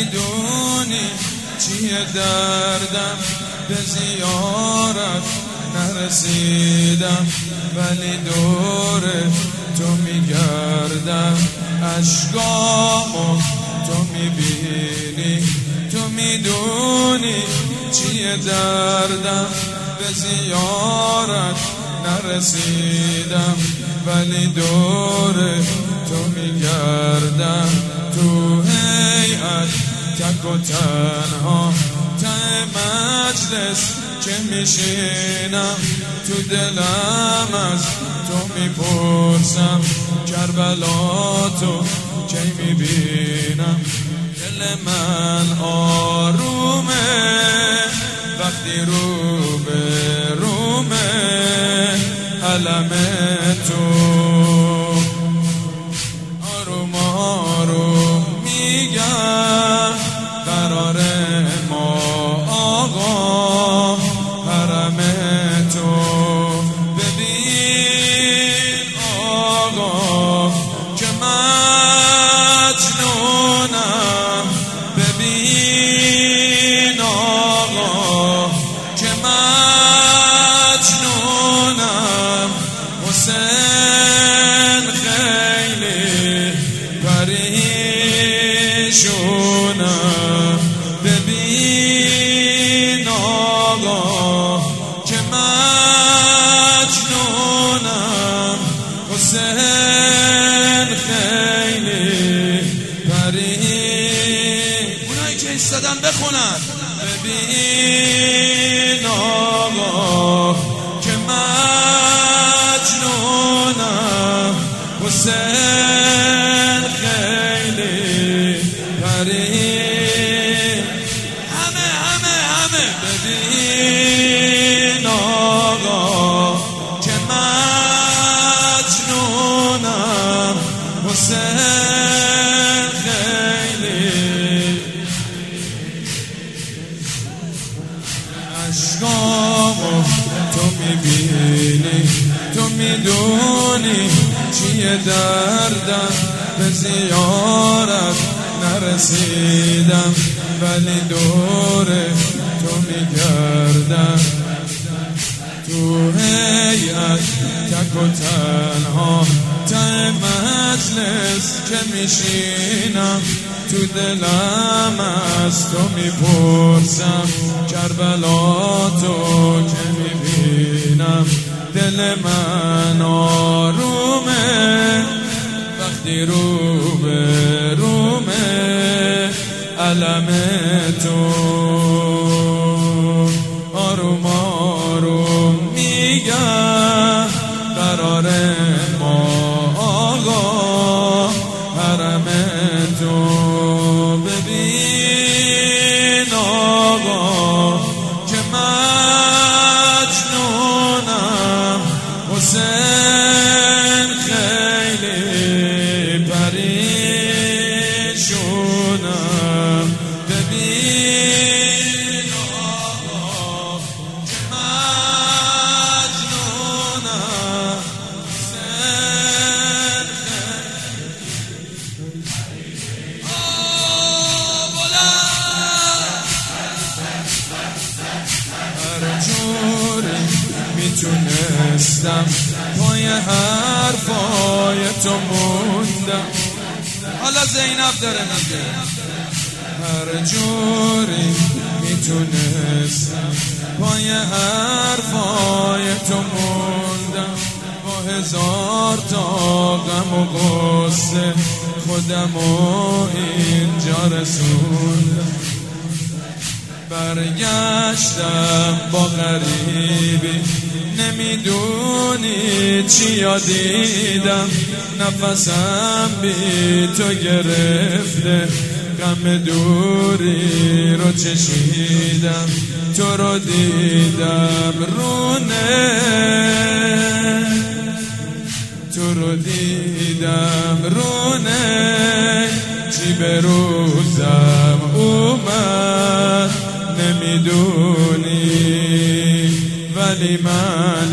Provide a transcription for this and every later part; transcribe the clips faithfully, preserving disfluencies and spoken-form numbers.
نمیدونی چیه دردم، به زیارت نرسیدم ولی دور تو میگردم، اشکامو تو میبینی، تو میدونی چیه دردم، به زیارت نرسیدم ولی دور تو میگردم، تو هیئت تک و تنها ته مجلس که میشینم، تو دلم از تو میپرسم کربلا تو کی میبینم. دل من آرومه وقتی رو به رومه علم تو، آروم آروم میگم قرار ما آقا حرم تو. ببین آقا که مجنونم، ببین آقا که مجنونم، حسین خیلی پریشونم. ببین آقا که مجنونم، حسین خیلی پریشونم. اونایی که ایستادن بخونن. ببین آقا که مجنونم، حسین خیلی پریشونم. همه همه همه ببین آقا که مجنونم، حسین خیلی اشکامو تو میبینی، تو میدونی چیه دردم، به زیارت نرسیدم ولی دور تو میگردم، تو هیئت تک و تنها ته مجلس که میشینم، تو دلم از تو میپرسم کربلا تو که میبینم. دل من آرومه وقتی رو به رومه علم تو، آروم آروم میگم قرار ما آقا حرم تو. ببین آقا که مجنونم، حسین خیلی پریشونم. ببین آقا که مجنونم، حسین خیلی آه بلند. هر جوری میتونستم پای حرفای تو موندم. حالا زینب داره میگه هر جوری میتونستم پای حرفای تو موندم، با هزار تا غم و غصه خودمو اینجا رسوندم. برگشتم با غریبی، نمیدونی چیا دیدم، نفسم بی تو گرفته، غم دوری رو چشیدم، تو رو دیدم رونه، تو رو دیدم رونه، چی به روزم اومد نمیدونی، ولی من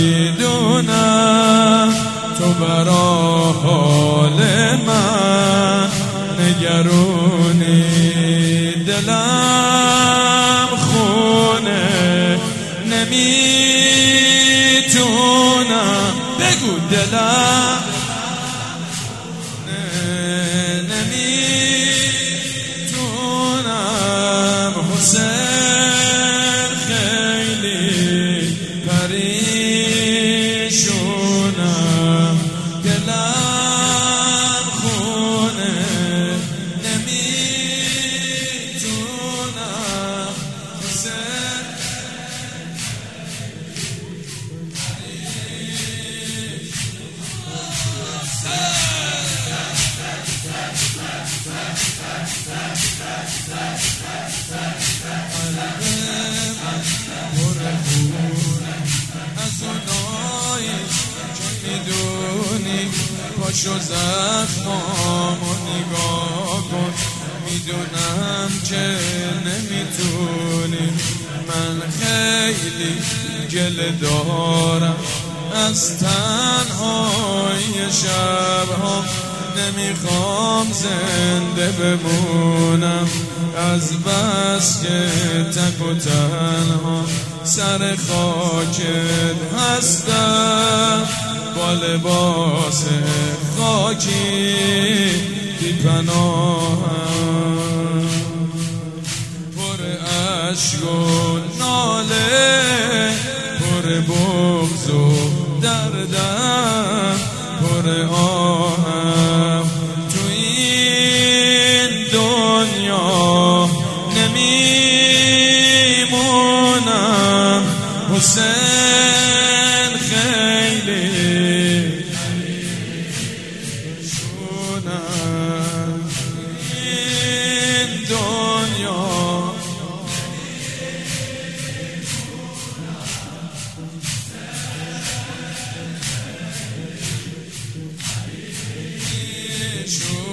میدونم تو برا حال من نگرونی. بگو دلم نمیتونم حسین خیلی پریشونم دلم خونه نمیتونم حسین از اونایی که میدونی پاشو زخمامو نگاه کن میدونم که نمیتونی من خیلی گله دارم از تنهای شبها نمیخوام زنده بمونم از بس که تک و تنها سر خاکت هستم با لباس خاکی بی پناهم پر عشق و ناله پر بغض و دردم پر آهم تو این دنیا نمیمونم حسین خیلی شونم این دنیا شونم